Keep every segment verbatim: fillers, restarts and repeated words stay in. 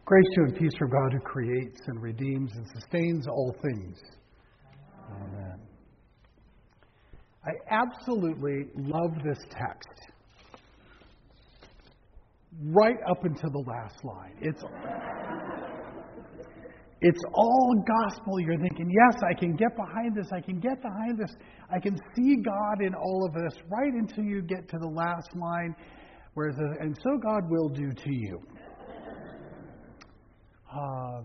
Grace to you and peace from God who creates and redeems and sustains all things. Amen. I absolutely love this text. Right up until the last line. It's, it's all gospel. You're thinking, yes, I can get behind this. I can get behind this. I can see God in all of this. Right until you get to the last line where it says, and so God will do to you. Um,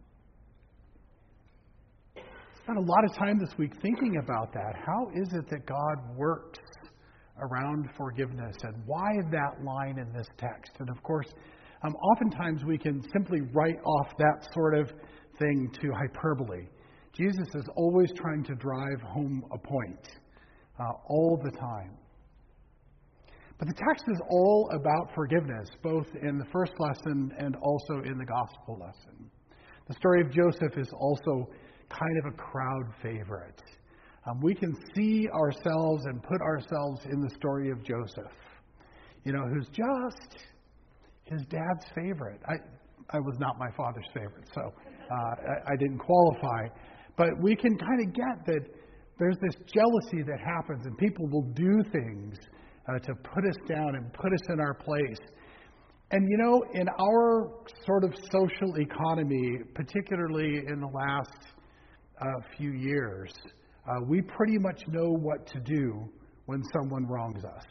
spent a lot of time this week thinking about that. How is it that God works around forgiveness, and why that line in this text? And of course, um, oftentimes we can simply write off that sort of thing to hyperbole. Jesus is always trying to drive home a point uh, all the time. But the text is all about forgiveness, both in the first lesson and also in the gospel lesson. The story of Joseph is also kind of a crowd favorite. Um, we can see ourselves and put ourselves in the story of Joseph, you know, who's just his dad's favorite. I, I was not my father's favorite, so uh, I, I didn't qualify. But we can kind of get that there's this jealousy that happens, and people will do things Uh, to put us down and put us in our place. And you know, in our sort of social economy, particularly in the last uh, few years, uh, we pretty much know what to do when someone wrongs us.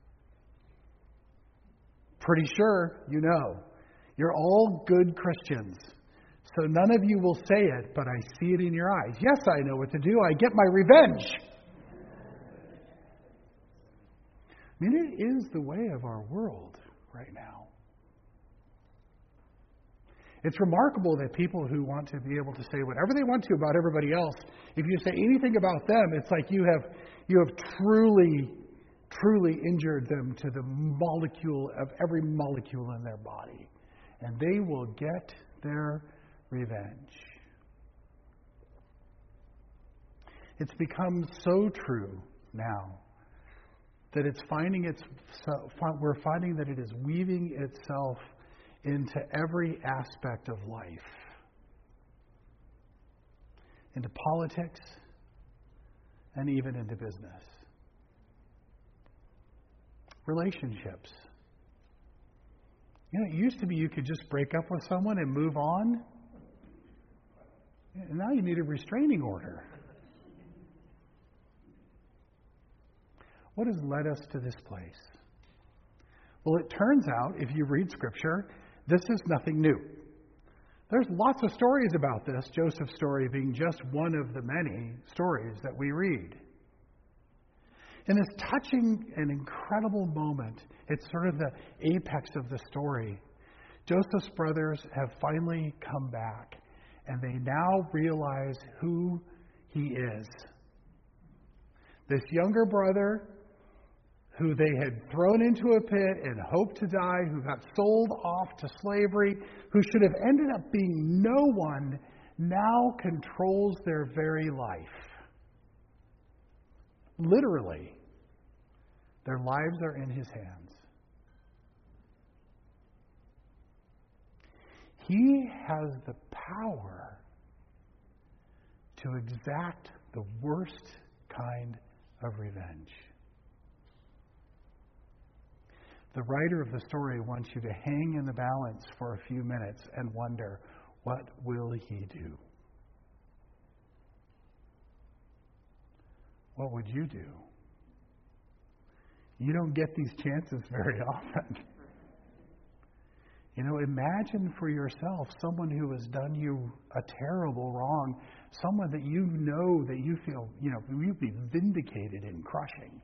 Pretty sure you know. You're all good Christians. So none of you will say it, but I see it in your eyes. Yes, I know what to do. I get my revenge. I mean, it is the way of our world right now. It's remarkable that people who want to be able to say whatever they want to about everybody else, if you say anything about them, it's like you have you have truly, truly injured them to the molecule of every molecule in their body. And they will get their revenge. It's become so true now that it's finding its, we're finding that it is weaving itself into every aspect of life, into politics, and even into business. Relationships. You know, it used to be you could just break up with someone and move on. And now you need a restraining order. What has led us to this place? Well, it turns out, if you read Scripture, this is nothing new. There's lots of stories about this, Joseph's story being just one of the many stories that we read. In this touching and incredible moment, it's sort of the apex of the story. Joseph's brothers have finally come back, and they now realize who he is. This younger brother, who they had thrown into a pit and hoped to die, who got sold off to slavery, who should have ended up being no one, now controls their very life. Literally, their lives are in his hands. He has the power to exact the worst kind of revenge. The writer of the story wants you to hang in the balance for a few minutes and wonder, what will he do? What would you do? You don't get these chances very often. You know, imagine for yourself someone who has done you a terrible wrong, someone that you know that you feel, you know, you'd be vindicated in crushing.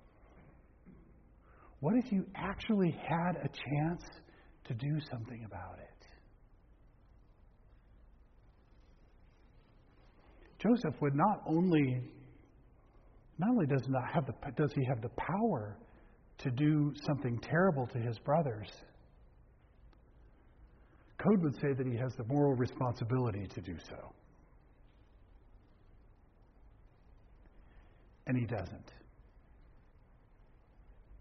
What if you actually had a chance to do something about it? Joseph would not only, not only does not have the does he have the power to do something terrible to his brothers. Code would say that he has the moral responsibility to do so. And he doesn't.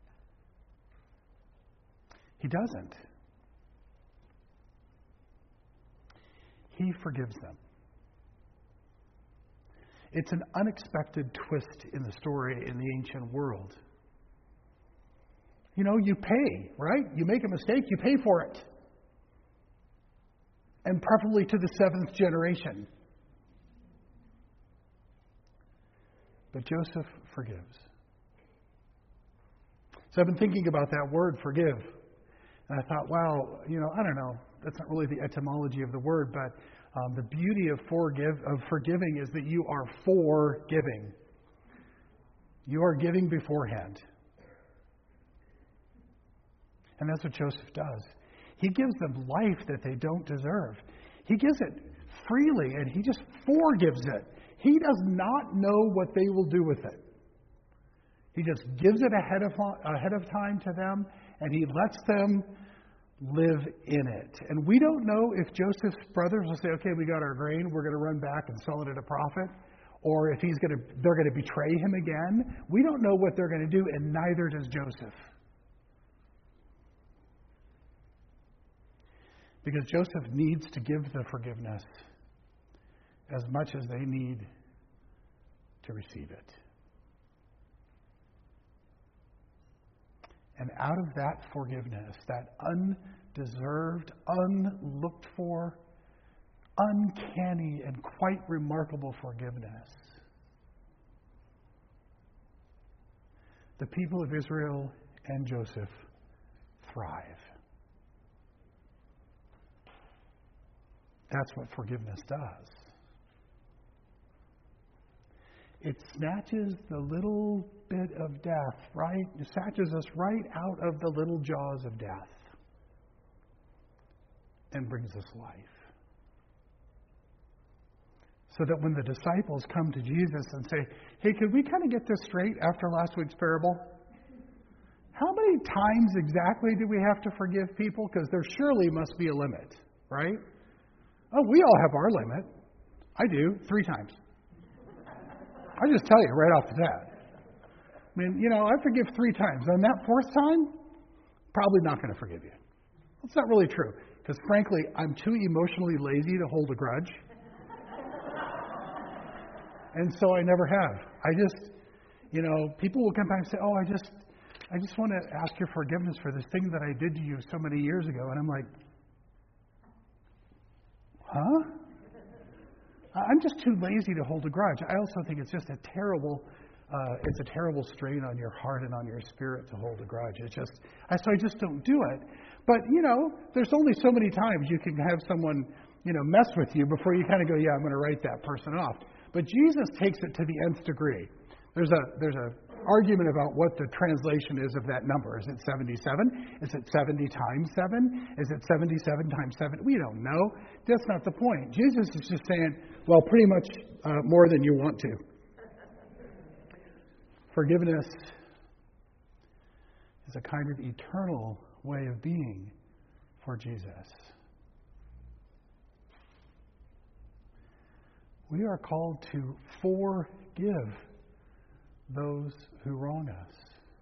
He doesn't. He forgives them. It's an unexpected twist in the story in the ancient world. You know, you pay, right? You make a mistake, you pay for it. And preferably to the seventh generation. But Joseph forgives. So I've been thinking about that word, forgive. And I thought, wow, you know, I don't know. That's not really the etymology of the word, but um, the beauty of forgive of forgiving is that you are forgiving. You are giving beforehand. And that's what Joseph does. He gives them life that they don't deserve. He gives it freely, and he just forgives it. He does not know what they will do with it. He just gives it ahead of, ahead of time to them, and he lets them live in it. And we don't know if Joseph's brothers will say, okay, we got our grain, we're going to run back and sell it at a profit, or if he's going to, they're going to betray him again. We don't know what they're going to do, and neither does Joseph. Because Joseph needs to give the forgiveness as much as they need to receive it. And out of that forgiveness, that undeserved, unlooked for, uncanny, and quite remarkable forgiveness, the people of Israel and Joseph thrive. That's what forgiveness does. It snatches the little bit of death, right? It snatches us right out of the little jaws of death and brings us life. So that when the disciples come to Jesus and say, hey, could we kind of get this straight after last week's parable? How many times exactly do we have to forgive people? Because there surely must be a limit, right? Oh, we all have our limit. I do, three times. I'll just tell you right off the bat. I mean, you know, I forgive three times. On that fourth time, probably not going to forgive you. That's not really true. Because frankly, I'm too emotionally lazy to hold a grudge. And so I never have. I just, you know, people will come back and say, oh, I just, I just want to ask your forgiveness for this thing that I did to you so many years ago. And I'm like, huh? I'm just too lazy to hold a grudge. I also think it's just a terrible, uh, it's a terrible strain on your heart and on your spirit to hold a grudge. It's just, I, so I just don't do it. But, you know, there's only so many times you can have someone, you know, mess with you before you kind of go, yeah, I'm going to write that person off. But Jesus takes it to the nth degree. There's a, there's a argument about what the translation is of that number. Is it seventy-seven? Is it seventy times seven? Is it seventy-seven times seven? We don't know. That's not the point. Jesus is just saying, well, pretty much uh, more than you want to. Forgiveness is a kind of eternal way of being for Jesus. We are called to forgive those who wrong us.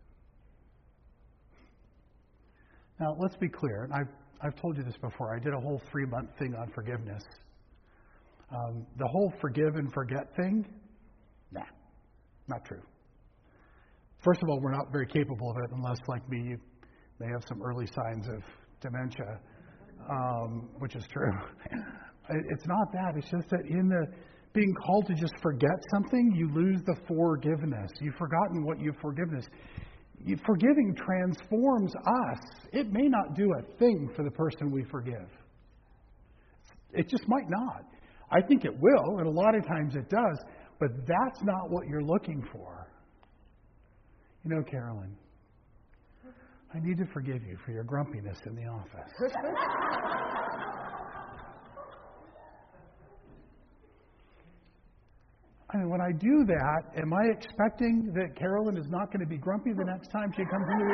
Now, let's be clear. And I've, I've told you this before. I did a whole three-month thing on forgiveness. Um, the whole forgive and forget thing, nah, not true. First of all, we're not very capable of it unless, like me, you may have some early signs of dementia, um, which is true. It's not that. It's just that in the being called to just forget something, you lose the forgiveness. You've forgotten what you've forgiveness. You, forgiving transforms us. It may not do a thing for the person we forgive. It just might not. I think it will, and a lot of times it does, but that's not what you're looking for. You know, Carolyn, I need to forgive you for your grumpiness in the office. I mean, when I do that, am I expecting that Carolyn is not going to be grumpy the next time she comes into the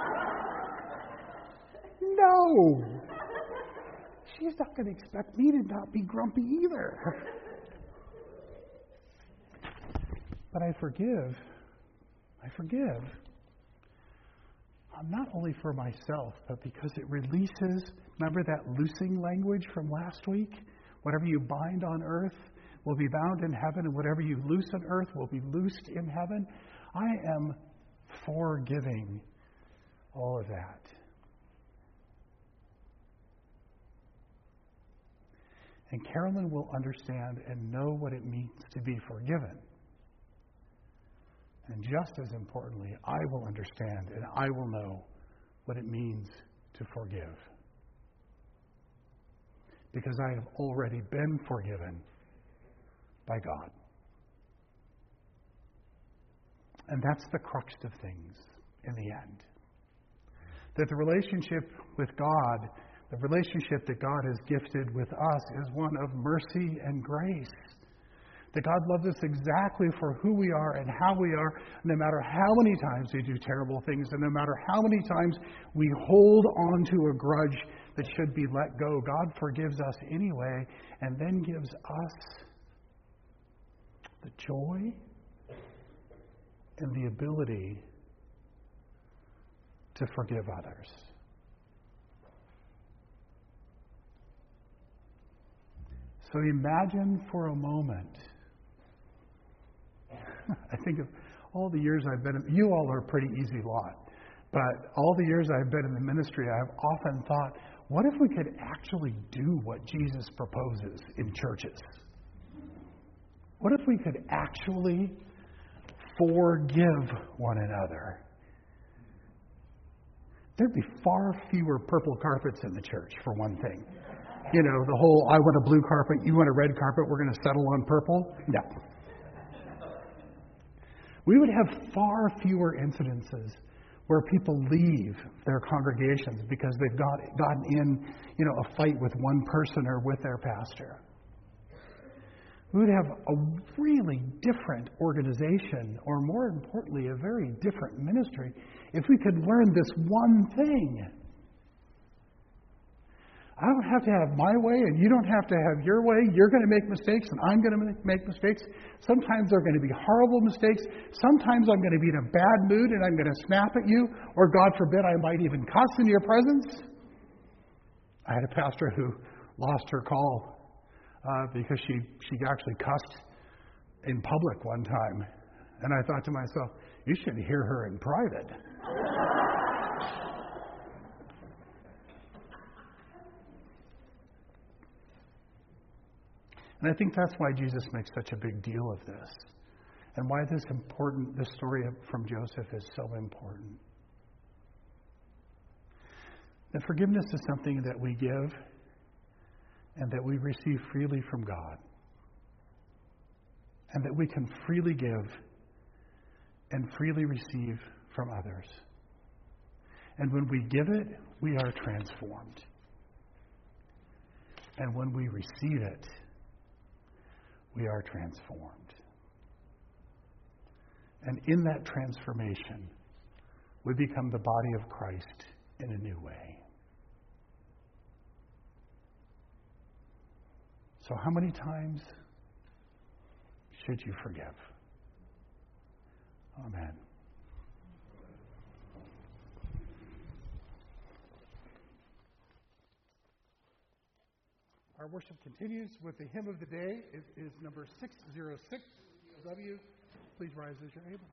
office? No. She's not going to expect me to not be grumpy either. But I forgive. I forgive. Not only for myself, but because it releases, remember that loosing language from last week? Whatever you bind on earth will be bound in heaven, and whatever you loose on earth will be loosed in heaven. I am forgiving all of that. And Carolyn will understand and know what it means to be forgiven. And just as importantly, I will understand and I will know what it means to forgive. Because I have already been forgiven by God. And that's the crux of things in the end. That the relationship with God, the relationship that God has gifted with us, is one of mercy and grace. That God loves us exactly for who we are and how we are, no matter how many times we do terrible things, and no matter how many times we hold on to a grudge that should be let go. God forgives us anyway, and then gives us the joy and the ability to forgive others. So imagine for a moment, I think of all the years I've been in, you all are a pretty easy lot, but all the years I've been in the ministry, I've often thought, what if we could actually do what Jesus proposes in churches? What if we could actually forgive one another? There'd be far fewer purple carpets in the church, for one thing. You know, the whole, I want a blue carpet, you want a red carpet, we're going to settle on purple. No. We would have far fewer incidences where people leave their congregations because they've got gotten in, you know, a fight with one person or with their pastor. We would have a really different organization, or more importantly, a very different ministry, if we could learn this one thing. I don't have to have my way, and you don't have to have your way. You're going to make mistakes, and I'm going to make mistakes. Sometimes they're going to be horrible mistakes. Sometimes I'm going to be in a bad mood, and I'm going to snap at you, or God forbid, I might even cuss in your presence. I had a pastor who lost her call uh, because she, she actually cussed in public one time. And I thought to myself, you should hear her in private. And I think that's why Jesus makes such a big deal of this, and why this important, this story from Joseph is so important. That forgiveness is something that we give and that we receive freely from God, and that we can freely give and freely receive from others. And when we give it, we are transformed. And when we receive it, we are transformed. And in that transformation, we become the body of Christ in a new way. So how many times should you forgive? Amen. Our worship continues with the hymn of the day. It is number six oh six. W. Please rise as you're able.